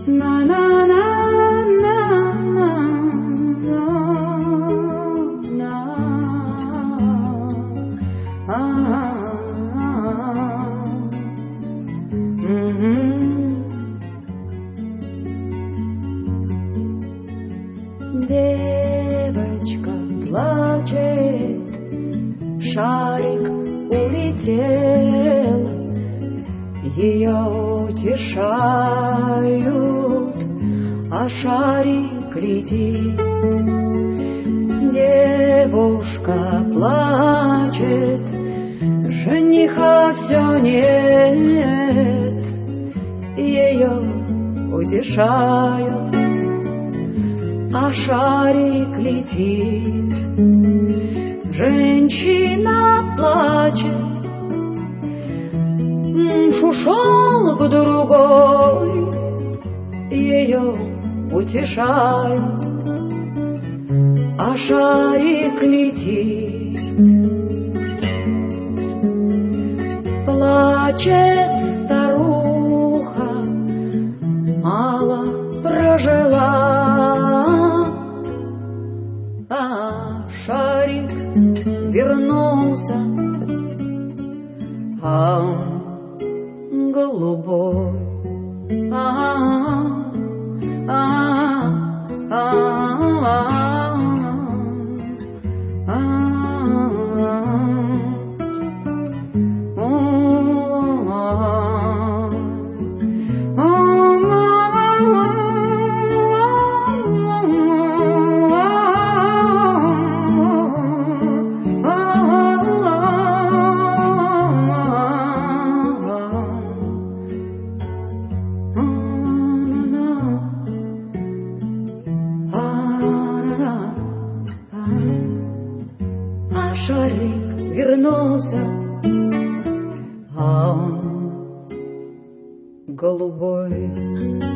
на на на на на Девочка плачет, шарик улетел, ее утешают, а шарик летит. Девушка плачет, жениха все нет, ее утешают, а шарик летит. Женщина плачет, муж ушел к другой, ее утешают, а шарик летит. Плачет старуха, мало прожила, а шарик вернулся, а он голубой. Шарик вернулся, а он голубой.